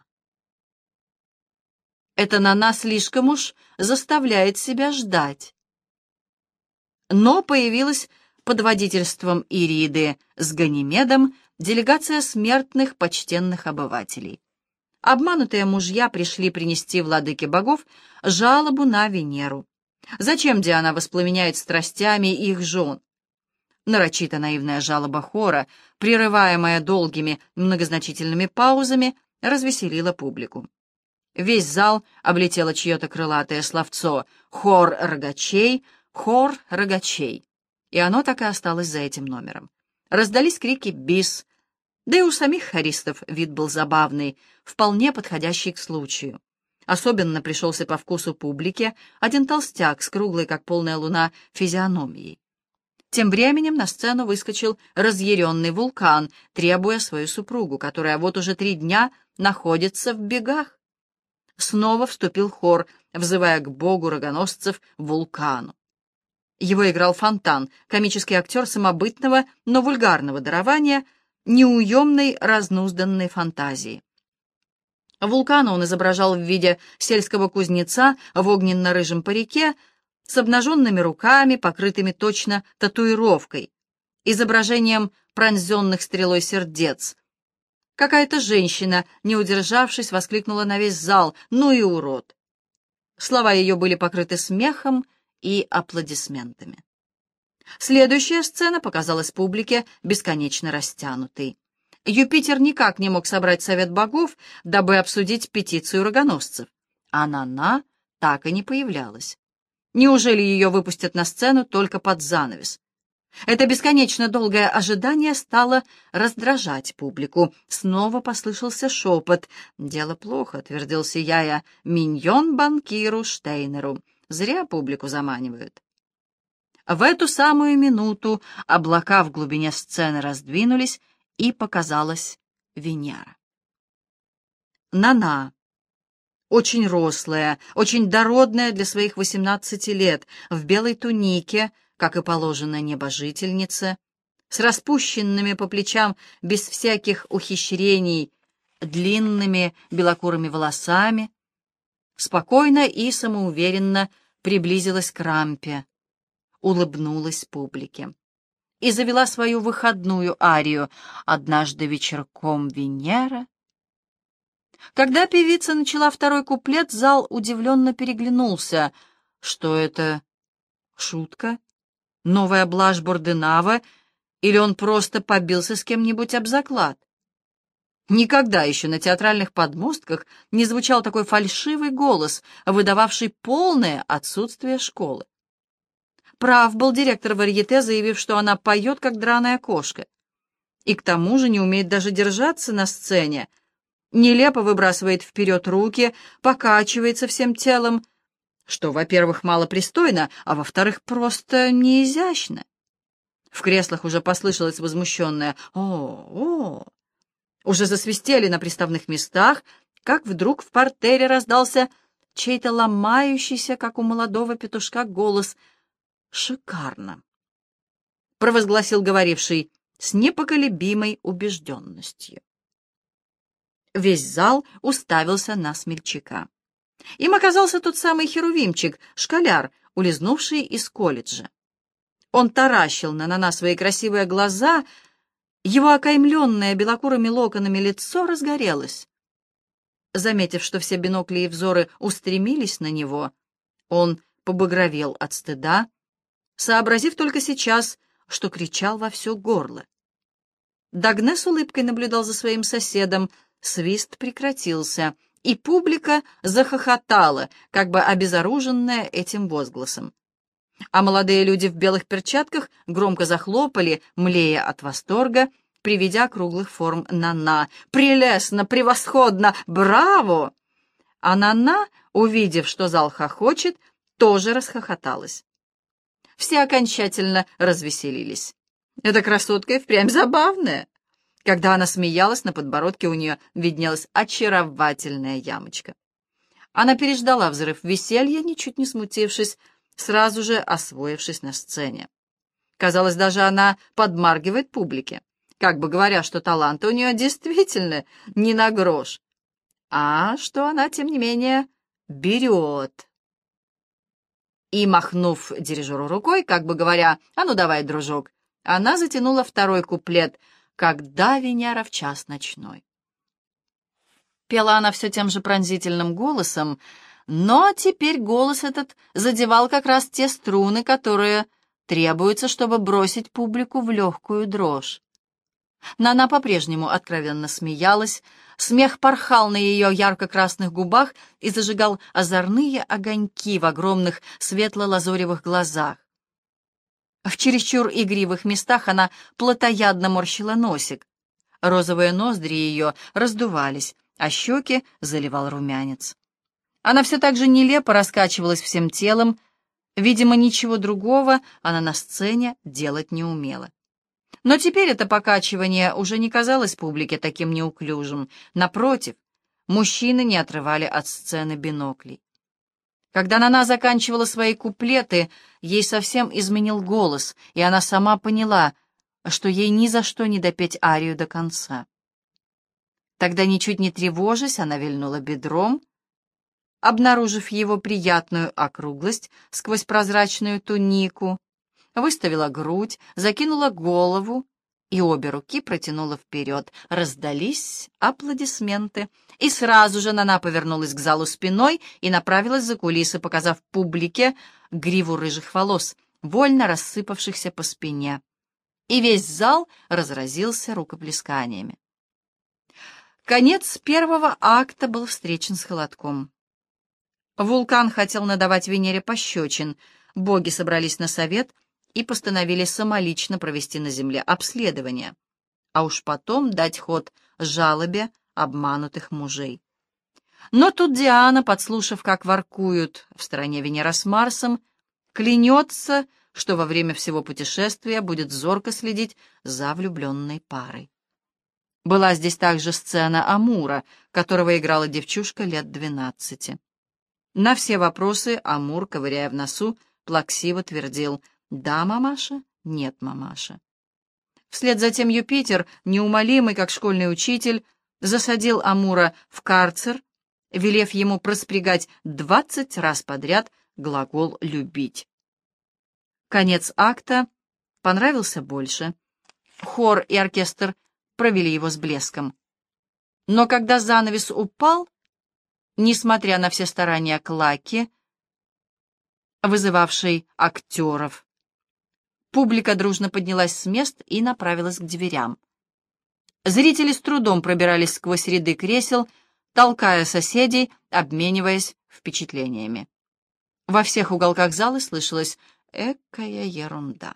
Эта Нана слишком уж заставляет себя ждать. Но появилась под водительством Ириды с Ганимедом делегация смертных почтенных обывателей. Обманутые мужья пришли принести владыке богов жалобу на Венеру. Зачем Диана воспламеняет страстями их жен? Нарочито наивная жалоба хора, прерываемая долгими многозначительными паузами, развеселила публику. Весь зал облетело чье-то крылатое словцо «Хор рогачей, хор рогачей», и оно так и осталось за этим номером. Раздались крики «Бис!», да и у самих хористов вид был забавный, вполне подходящий к случаю. Особенно пришелся по вкусу публике один толстяк с круглой, как полная луна, физиономией. Тем временем на сцену выскочил разъяренный Вулкан, требуя свою супругу, которая вот уже три дня находится в бегах. Снова вступил хор, взывая к богу рогоносцев Вулкану. Его играл Фонтан, комический актер самобытного, но вульгарного дарования, неуемной, разнузданной фантазии. Вулкана он изображал в виде сельского кузнеца в огненно-рыжем парике, с обнаженными руками, покрытыми точно татуировкой, изображением пронзенных стрелой сердец. Какая-то женщина, не удержавшись, воскликнула на весь зал: «Ну и урод!». Слова ее были покрыты смехом и аплодисментами. Следующая сцена показалась публике бесконечно растянутой. Юпитер никак не мог собрать совет богов, дабы обсудить петицию рогоносцев, а Нана так и не появлялась. Неужели ее выпустят на сцену только под занавес? Это бесконечно долгое ожидание стало раздражать публику. Снова послышался шепот. «Дело плохо», — твердил сияя, — «миньон банкиру Штейнеру. Зря публику заманивают». В эту самую минуту облака в глубине сцены раздвинулись, и показалась Венера. Нана, очень рослая, очень дородная для своих восемнадцати лет, в белой тунике, как и положено небожительнице, с распущенными по плечам, без всяких ухищрений, длинными белокурыми волосами, спокойно и самоуверенно приблизилась к рампе, улыбнулась публике и завела свою выходную арию «Однажды вечерком Венера». Когда певица начала второй куплет, зал удивленно переглянулся. Что это? Шутка? Новая блажь Борденава? Или он просто побился с кем-нибудь об заклад? Никогда еще на театральных подмостках не звучал такой фальшивый голос, выдававший полное отсутствие школы. Прав был директор варьете, заявив, что она поет, как драная кошка. И к тому же не умеет даже держаться на сцене. Нелепо выбрасывает вперед руки, покачивается всем телом, что, во-первых, малопристойно, а во-вторых, просто неизящно. В креслах уже послышалось возмущенное «О, о!». Уже засвистели на приставных местах, как вдруг в партере раздался чей-то ломающийся, как у молодого петушка, голос. «Шикарно!» — провозгласил говоривший с непоколебимой убежденностью. Весь зал уставился на смельчака. Им оказался тот самый херувимчик, школяр, улизнувший из колледжа. Он таращил на Нана свои красивые глаза, его окаймленное белокурыми локонами лицо разгорелось. Заметив, что все бинокли и взоры устремились на него, он побагровел от стыда, сообразив только сейчас, что кричал во все горло. Дагне с улыбкой наблюдал за своим соседом. Свист прекратился, и публика захохотала, как бы обезоруженная этим возгласом. А молодые люди в белых перчатках громко захлопали, млея от восторга, при виде округлых форм Нана. «Прелестно! Превосходно! Браво!» А Нана, увидев, что зал хохочет, тоже расхохоталась. Все окончательно развеселились. Эта красотка и впрямь забавная. Когда она смеялась, на подбородке у нее виднелась очаровательная ямочка. Она переждала взрыв веселья, ничуть не смутившись, сразу же освоившись на сцене. Казалось, даже она подмаргивает публике, как бы говоря, что таланта у нее действительно не на грош, а что она, тем не менее, берет. И, махнув дирижеру рукой, как бы говоря, «А ну давай, дружок», она затянула второй куплет «Когда Венера в час ночной». Пела она все тем же пронзительным голосом, но теперь голос этот задевал как раз те струны, которые требуются, чтобы бросить публику в легкую дрожь. Нана по-прежнему откровенно смеялась, смех порхал на ее ярко-красных губах и зажигал озорные огоньки в огромных светло-лазоревых глазах. В чересчур игривых местах она плотоядно морщила носик. Розовые ноздри ее раздувались, а щеки заливал румянец. Она все так же нелепо раскачивалась всем телом, видимо, ничего другого она на сцене делать не умела. Но теперь это покачивание уже не казалось публике таким неуклюжим. Напротив, мужчины не отрывали от сцены биноклей. Когда Нана заканчивала свои куплеты, ей совсем изменил голос, и она сама поняла, что ей ни за что не допеть арию до конца. Тогда, ничуть не тревожась, она вильнула бедром, обнаружив его приятную округлость сквозь прозрачную тунику, выставила грудь, закинула голову и обе руки протянула вперед. Раздались аплодисменты, и сразу же Нана повернулась к залу спиной и направилась за кулисы, показав публике гриву рыжих волос, вольно рассыпавшихся по спине. И весь зал разразился рукоплесканиями. Конец первого акта был встречен с холодком. Вулкан хотел надавать Венере пощечин, боги собрались на совет и постановили самолично провести на земле обследование, а уж потом дать ход жалобе обманутых мужей. Но тут Диана, подслушав, как воркуют в стороне Венера с Марсом, клянется, что во время всего путешествия будет зорко следить за влюбленной парой. Была здесь также сцена Амура, которого играла девчушка лет двенадцати. На все вопросы Амур, ковыряя в носу, плаксиво твердил «Да, мамаша, нет, мамаша». Вслед за тем Юпитер, неумолимый, как школьный учитель, засадил Амура в карцер, велев ему проспрягать двадцать раз подряд глагол «любить». Конец акта понравился больше. Хор и оркестр провели его с блеском. Но когда занавес упал, несмотря на все старания Клаки, вызывавшей актеров, публика дружно поднялась с мест и направилась к дверям. Зрители с трудом пробирались сквозь ряды кресел, толкая соседей, обмениваясь впечатлениями. Во всех уголках зала слышалась «экая ерунда».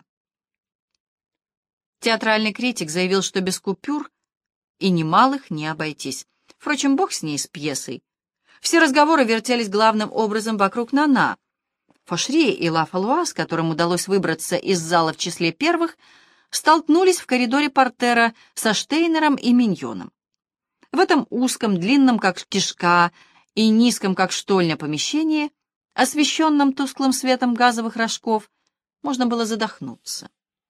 Театральный критик заявил, что без купюр и немалых не обойтись. Впрочем, бог с ней, с пьесой. Все разговоры вертелись главным образом вокруг Нана. Фошри и Ла Фалуа, с которым удалось выбраться из зала в числе первых, столкнулись в коридоре портера со Штейнером и Миньоном. В этом узком, длинном, как кишка, и низком, как штольня, помещении, освещенном тусклым светом газовых рожков, можно было задохнуться.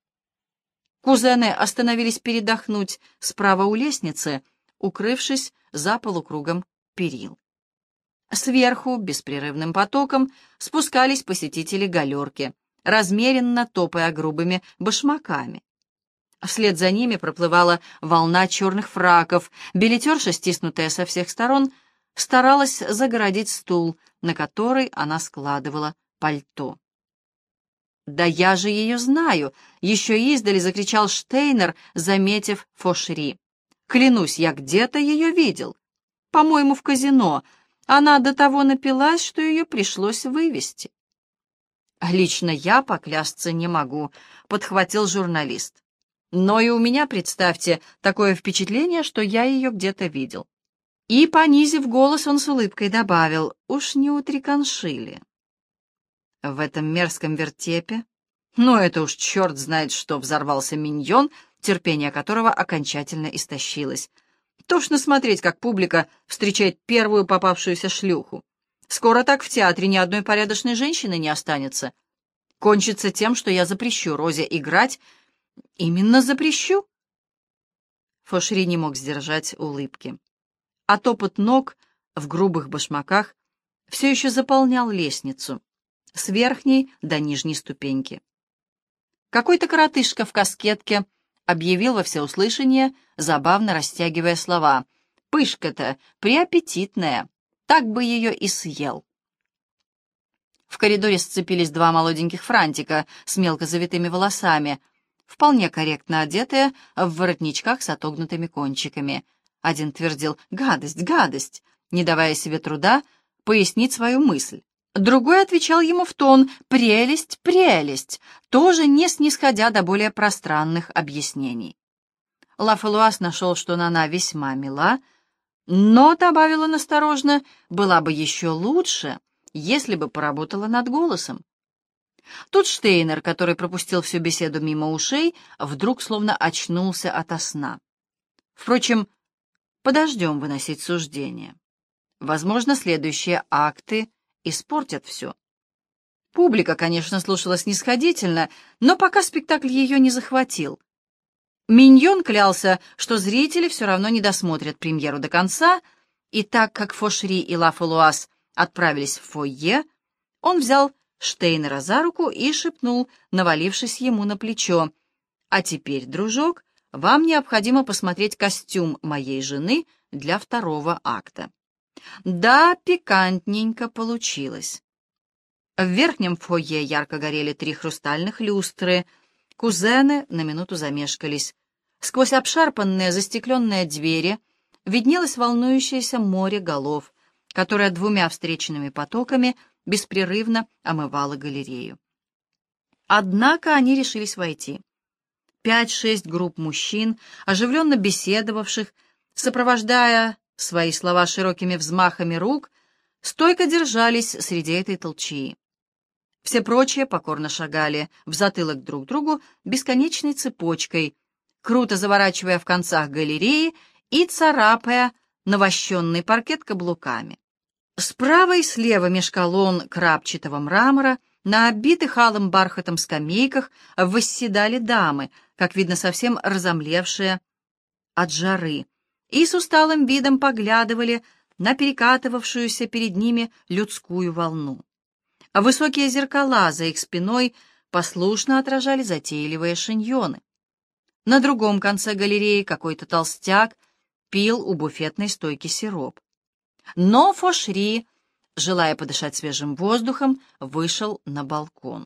Кузены остановились передохнуть справа у лестницы, укрывшись за полукругом перил. Сверху, беспрерывным потоком, спускались посетители галерки, размеренно топая грубыми башмаками. Вслед за ними проплывала волна черных фраков, билетерша, стиснутая со всех сторон, старалась загородить стул, на который она складывала пальто. «Да я же ее знаю!» — еще издали закричал Штейнер, заметив Фошри. «Клянусь, я где-то ее видел. По-моему, в казино. Она до того напилась, что ее пришлось вывести». «Лично я поклясться не могу», — подхватил журналист. «Но и у меня, представьте, такое впечатление, что я ее где-то видел». И, понизив голос, он с улыбкой добавил: «Уж не у Триканшили». В этом мерзком вертепе, ну это уж черт знает что, взорвался Миньон, терпение которого окончательно истощилось. Тошно смотреть, как публика встречает первую попавшуюся шлюху. Скоро так в театре ни одной порядочной женщины не останется. Кончится тем, что я запрещу Розе играть. Именно запрещу. Фошри не мог сдержать улыбки. А топот ног в грубых башмаках все еще заполнял лестницу, с верхней до нижней ступеньки. Какой-то коротышка в каскетке объявил во всеуслышание, забавно растягивая слова: «Пышка-то преаппетитная, так бы ее и съел». В коридоре сцепились два молоденьких франтика с мелко завитыми волосами, вполне корректно одетые, в воротничках с отогнутыми кончиками. Один твердил «гадость, гадость», не давая себе труда пояснить свою мысль. Другой отвечал ему в тон «прелесть, прелесть», тоже не снисходя до более пространных объяснений. Лафалуаз нашел, что Нана весьма мила, но, добавил он осторожно, была бы еще лучше, если бы поработала над голосом. Тут Штейнер, который пропустил всю беседу мимо ушей, вдруг словно очнулся ото сна. Впрочем, подождем выносить суждение. Возможно, следующие акты испортят все. Публика, конечно, слушала снисходительно, но пока спектакль ее не захватил. Миньон клялся, что зрители все равно не досмотрят премьеру до конца, и так как Фошри и Лафалуаз отправились в фойе, он взял Штейнера за руку и шепнул, навалившись ему на плечо: «А теперь, дружок, вам необходимо посмотреть костюм моей жены для второго акта». Да, пикантненько получилось. В верхнем фойе ярко горели три хрустальных люстры. Кузены на минуту замешкались. Сквозь обшарпанные застекленные двери виднелось волнующееся море голов, которое двумя встречными потоками беспрерывно омывало галерею. Однако они решились войти. Пять-шесть групп мужчин, оживленно беседовавших, сопровождая свои слова широкими взмахами рук, стойко держались среди этой толчии. Все прочие покорно шагали в затылок друг другу бесконечной цепочкой, круто заворачивая в концах галереи и царапая навощенный паркет каблуками. Справа и слева меж колонн крапчатого мрамора на оббитых алым бархатом скамейках восседали дамы, как видно, совсем разомлевшие от жары, и с усталым видом поглядывали на перекатывавшуюся перед ними людскую волну. Высокие зеркала за их спиной послушно отражали затейливые шиньоны. На другом конце галереи какой-то толстяк пил у буфетной стойки сироп. Но Фошри, желая подышать свежим воздухом, вышел на балкон.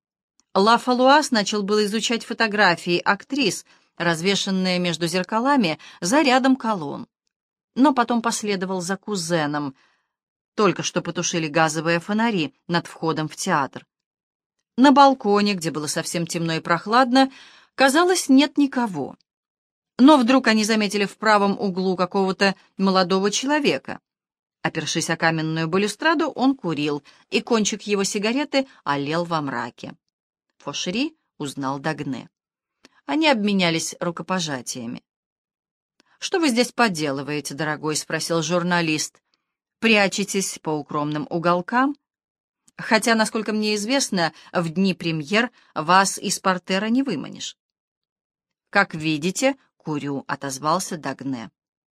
Лафалуаз начал было изучать фотографии актрис, развешанные между зеркалами за рядом колонн, но потом последовал за кузеном. Только что потушили газовые фонари над входом в театр. На балконе, где было совсем темно и прохладно, казалось, нет никого. Но вдруг они заметили в правом углу какого-то молодого человека. Опершись о каменную балюстраду, он курил, и кончик его сигареты олел во мраке. Фошри узнал Дагне. Они обменялись рукопожатиями. «Что вы здесь поделываете, дорогой?» — спросил журналист. «Прячетесь по укромным уголкам? Хотя, насколько мне известно, в дни премьер вас из портера не выманишь». «Как видите, курю», — отозвался Дагне.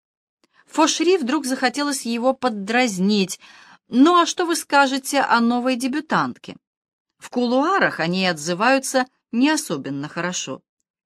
Фошри вдруг захотелось его поддразнить. «Ну а что вы скажете о новой дебютантке? В кулуарах о ней отзываются не особенно хорошо».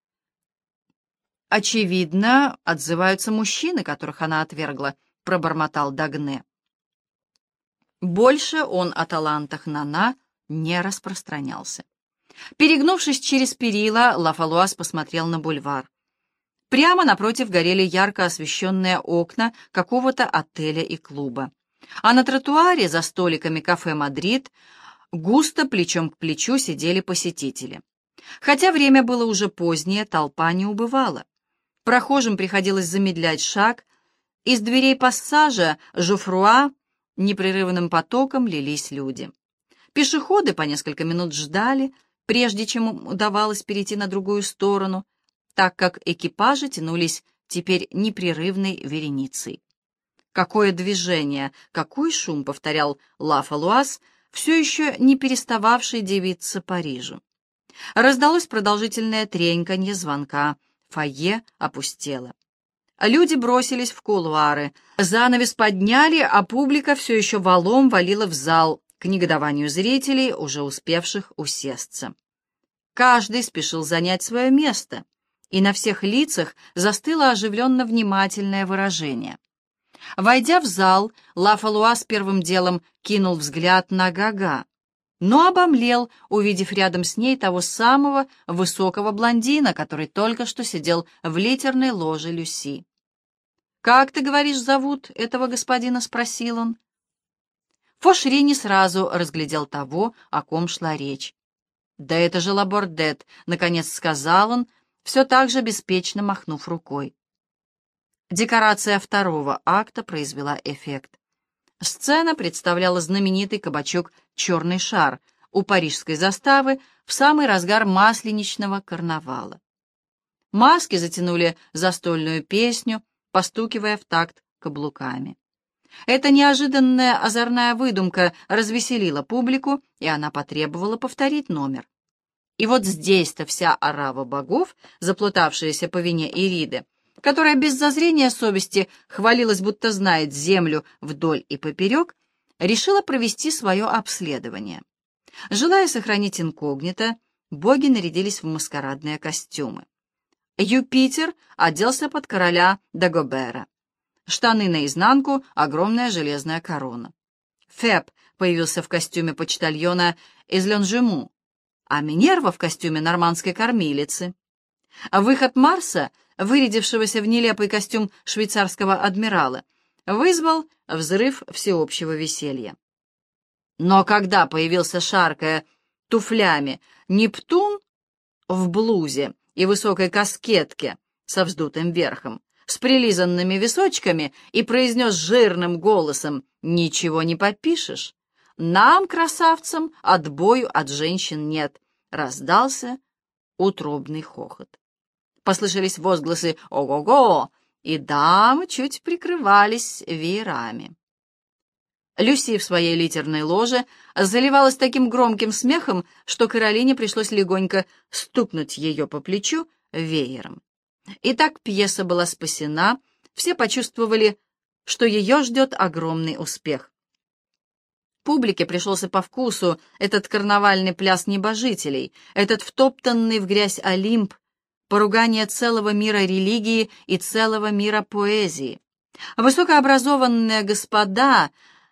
«Очевидно, отзываются мужчины, которых она отвергла», — пробормотал Дагне. Больше он о талантах Нана не распространялся. Перегнувшись через перила, Лафалуаз посмотрел на бульвар. Прямо напротив горели ярко освещенные окна какого-то отеля и клуба. А на тротуаре за столиками кафе «Мадрид» густо плечом к плечу сидели посетители. Хотя время было уже позднее, толпа не убывала. Прохожим приходилось замедлять шаг. Из дверей пассажа Жофруа непрерывным потоком лились люди. Пешеходы по несколько минут ждали, прежде чем им удавалось перейти на другую сторону, так как экипажи тянулись теперь непрерывной вереницей. «Какое движение, какой шум!» — повторял Лафалуаз, все еще не перестававший дивиться Парижу. Раздалось продолжительное треньканье звонка, фойе опустело. Люди бросились в кулуары, занавес подняли, а публика все еще валом валила в зал, к негодованию зрителей, уже успевших усесться. Каждый спешил занять свое место, и на всех лицах застыло оживленно внимательное выражение. Войдя в зал, Лафалуаз первым делом кинул взгляд на Гага, но обомлел, увидев рядом с ней того самого высокого блондина, который только что сидел в литерной ложе Люси. «Как, ты говоришь, зовут этого господина?» — спросил он. Фошри не сразу разглядел того, о ком шла речь. «Да это же Лабордет», — наконец сказал он, все так же беспечно махнув рукой. Декорация второго акта произвела эффект. Сцена представляла знаменитый кабачок «Черный шар» у парижской заставы в самый разгар масленичного карнавала. Маски затянули застольную песню, постукивая в такт каблуками. Эта неожиданная озорная выдумка развеселила публику, и она потребовала повторить номер. И вот здесь-то вся орава богов, заплутавшаяся по вине Ириды, которая без зазрения совести хвалилась, будто знает землю вдоль и поперек, решила провести свое обследование. Желая сохранить инкогнито, боги нарядились в маскарадные костюмы. Юпитер оделся под короля Дагобера. Штаны наизнанку, огромная железная корона. Феб появился в костюме почтальона из Ленжему, а Минерва в костюме нормандской кормилицы. Выход Марса, вырядившегося в нелепый костюм швейцарского адмирала, вызвал взрыв всеобщего веселья. Но когда появился, шаркая туфлями, Нептун в блузе и высокой каскетке со вздутым верхом, с прилизанными височками, и произнес жирным голосом: «Ничего не попишешь. Нам, красавцам, отбою от женщин нет», раздался утробный хохот. Послышались возгласы «Ого-го!», и дамы чуть прикрывались веерами. Люси в своей литерной ложе заливалась таким громким смехом, что Каролине пришлось легонько стукнуть ее по плечу веером. Итак, пьеса была спасена, все почувствовали, что ее ждет огромный успех. Публике пришелся по вкусу этот карнавальный пляс небожителей, этот втоптанный в грязь Олимп, поругание целого мира религии и целого мира поэзии. Высокообразованные господа,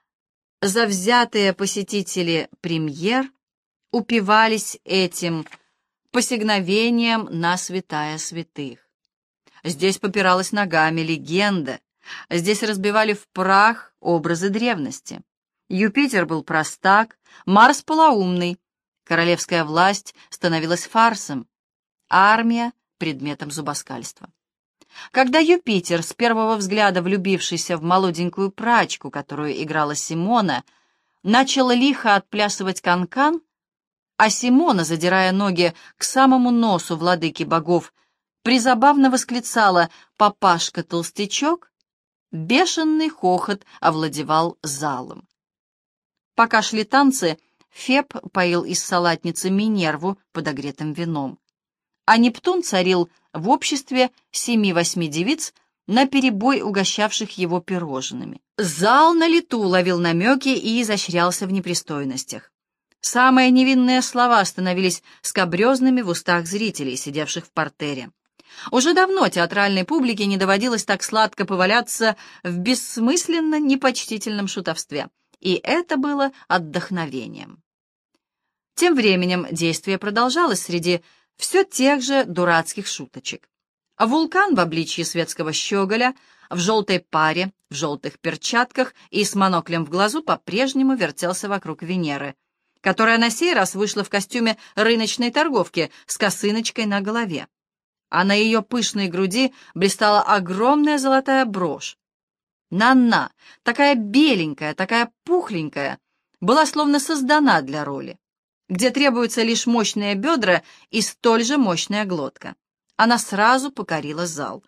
завзятые посетители премьер, упивались этим посягновением на святая святых. Здесь попиралась ногами легенда, здесь разбивали в прах образы древности. Юпитер был простак, Марс полоумный, королевская власть становилась фарсом, армия — предметом зубоскальства. Когда Юпитер, с первого взгляда влюбившийся в молоденькую прачку, которую играла Симона, начал лихо отплясывать канкан, а Симона, задирая ноги к самому носу владыки богов, призабавно восклицала «Папашка-толстячок», бешеный хохот овладевал залом. Пока шли танцы, Феб поил из салатницы Минерву подогретым вином, а Нептун царил в обществе семи-восьми девиц, наперебой угощавших его пирожными. Зал на лету ловил намеки и изощрялся в непристойностях. Самые невинные слова становились скабрезными в устах зрителей, сидевших в партере. Уже давно театральной публике не доводилось так сладко поваляться в бессмысленно непочтительном шутовстве, и это было отдохновением. Тем временем действие продолжалось среди все тех же дурацких шуточек. А вулкан в обличье светского щеголя, в желтой паре, в желтых перчатках и с моноклем в глазу по-прежнему вертелся вокруг Венеры, которая на сей раз вышла в костюме рыночной торговки с косыночкой на голове. А на ее пышной груди блистала огромная золотая брошь. Нанна, такая беленькая, такая пухленькая, была словно создана для роли, где требуются лишь мощные бедра и столь же мощная глотка. Она сразу покорила зал.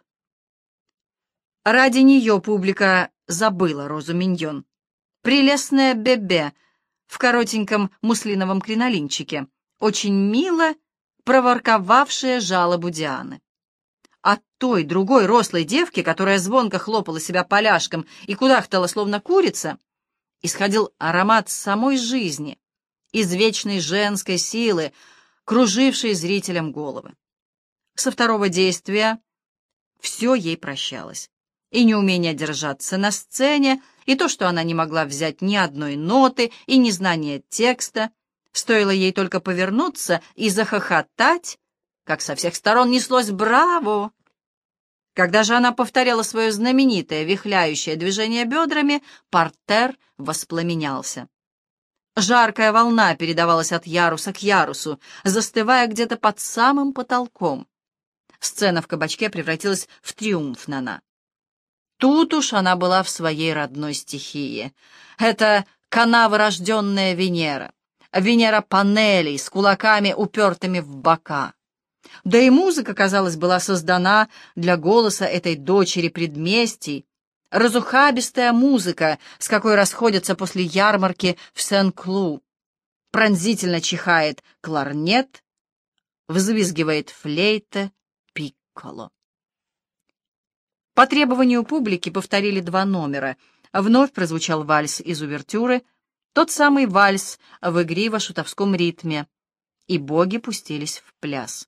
Ради нее публика забыла Розу Миньон. Прелестная Бебе в коротеньком муслиновом кринолинчике, очень мило проворковавшая жалобу Дианы. От той другой рослой девки, которая звонко хлопала себя поляшком и кудахтала, словно курица, исходил аромат самой жизни, из вечной женской силы, кружившей зрителям головы. Со второго действия все ей прощалось. И неумение держаться на сцене, и то, что она не могла взять ни одной ноты, и незнание текста. Стоило ей только повернуться и захохотать, как со всех сторон неслось «Браво!». Когда же она повторяла свое знаменитое вихляющее движение бедрами, партер воспламенялся. Жаркая волна передавалась от яруса к ярусу, застывая где-то под самым потолком. Сцена в кабачке превратилась в триумф Нана. Тут уж она была в своей родной стихии. Это канаворожденная Венера. Венера панелей с кулаками, упертыми в бока. Да и музыка, казалось, была создана для голоса этой дочери предместий. Разухабистая музыка, с какой расходятся после ярмарки в Сен-Клу. Пронзительно чихает кларнет, взвизгивает флейта, пикколо. По требованию публики повторили два номера. Вновь прозвучал вальс из увертюры, тот самый вальс в игриво-шутовском ритме, и боги пустились в пляс.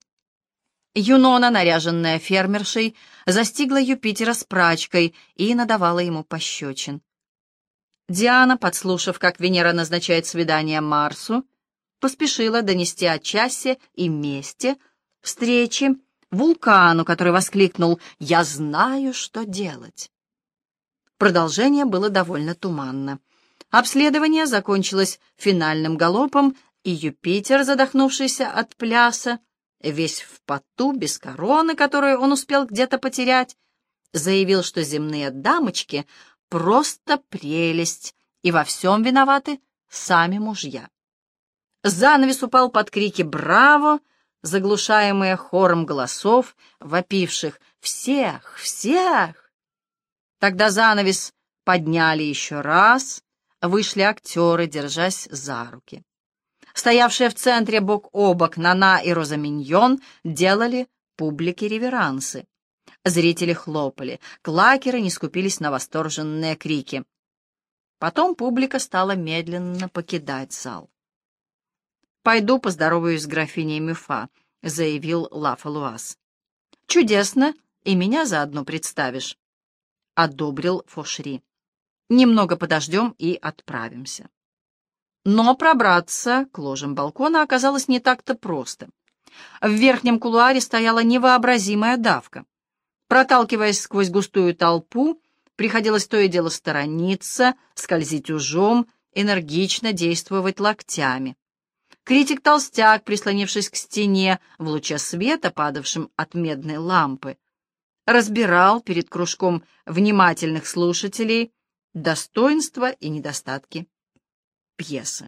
Юнона, наряженная фермершей, застигла Юпитера с прачкой и надавала ему пощечин. Диана, подслушав, как Венера назначает свидание Марсу, поспешила донести о часе и месте встречи вулкану, который воскликнул «Я знаю, что делать». Продолжение было довольно туманно. Обследование закончилось финальным галопом, и Юпитер, задохнувшийся от пляса, весь в поту, без короны, которую он успел где-то потерять, заявил, что земные дамочки — просто прелесть, и во всем виноваты сами мужья. Занавес упал под крики «Браво!», заглушаемые хором голосов, вопивших «Всех! Всех!». Тогда занавес подняли еще раз, вышли актеры, держась за руки. Стоявшие в центре бок о бок Нана и Роза Миньон делали публике реверансы. Зрители хлопали, клакеры не скупились на восторженные крики. Потом публика стала медленно покидать зал. «Пойду поздороваюсь с графиней Мюфа», — заявил Лафалуаз. «Чудесно, и меня заодно представишь», — одобрил Фошри. «Немного подождем и отправимся». Но пробраться к ложам балкона оказалось не так-то просто. В верхнем кулуаре стояла невообразимая давка. Проталкиваясь сквозь густую толпу, приходилось то и дело сторониться, скользить ужом, энергично действовать локтями. Критик-толстяк, прислонившись к стене в луче света, падавшем от медной лампы, разбирал перед кружком внимательных слушателей достоинства и недостатки пьесы.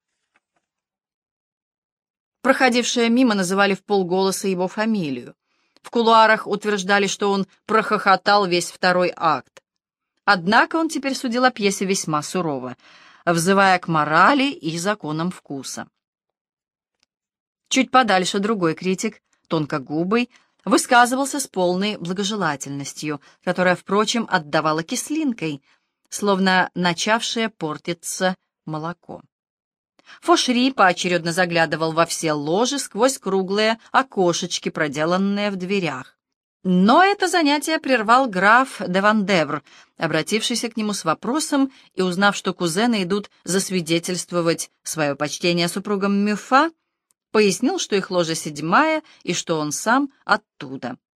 Проходившие мимо называли вполголоса его фамилию. В кулуарах утверждали, что он прохохотал весь второй акт. Однако он теперь судил о пьесе весьма сурово, взывая к морали и законам вкуса. Чуть подальше другой критик, тонкогубый, высказывался с полной благожелательностью, которая, впрочем, отдавала кислинкой, словно начавшее портиться молоко. Фошри поочередно заглядывал во все ложи сквозь круглые окошечки, проделанные в дверях. Но это занятие прервал граф де Вандевр, обратившийся к нему с вопросом и узнав, что кузены идут засвидетельствовать свое почтение супругам Мюффа, пояснил, что их ложа седьмая и что он сам оттуда.